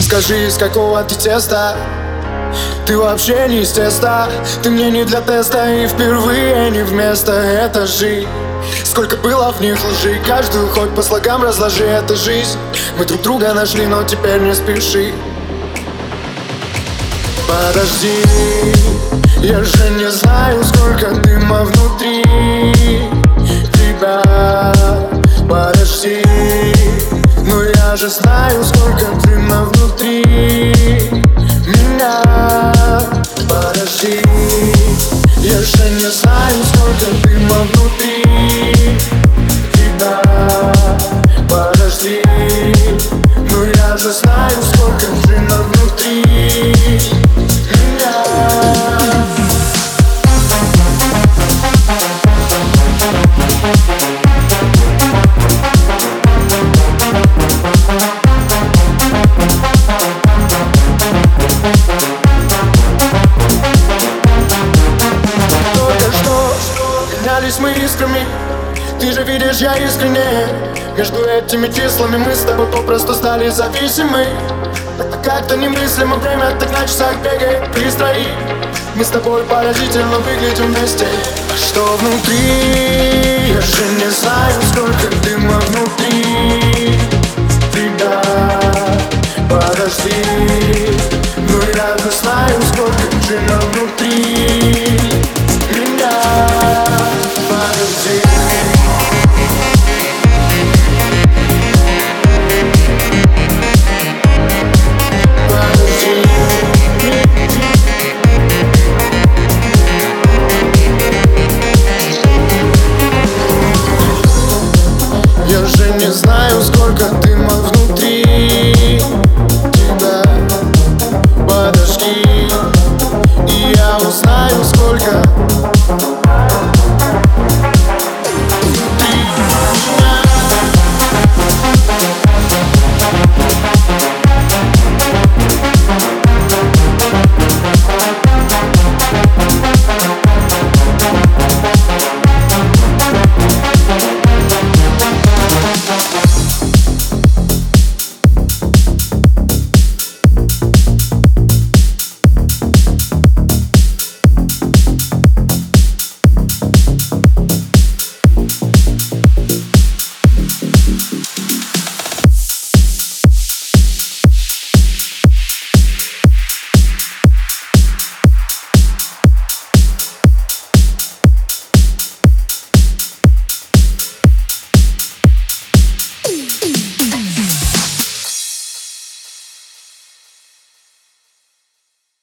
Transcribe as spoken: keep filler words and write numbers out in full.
Скажи, из какого ты теста? Ты вообще не из теста. Ты мне не для теста, и впервые не вместо. Это жизнь. Сколько было в них лжи, каждую хоть по слогам разложи. Это жизнь. Мы друг друга нашли, но теперь не спеши. Подожди, я же не знаю, сколько дыма внутри тебя. Подожди, но я же знаю, сколько дыма внутри меня. Подожди, я же не знаю, сколько дыма внутри тебя. Подожди, но я же знаю, сколько дыма внутри меня. Менялись мы искрами, ты же видишь, я искренне. Между этими числами мы с тобой попросту стали зависимы. Это как-то немыслимо, время так на часах бегает быстро, и мы с тобой поразительно выглядим вместе. А что внутри? Я же не знаю, сколько дыма внутри тебя. Подожди,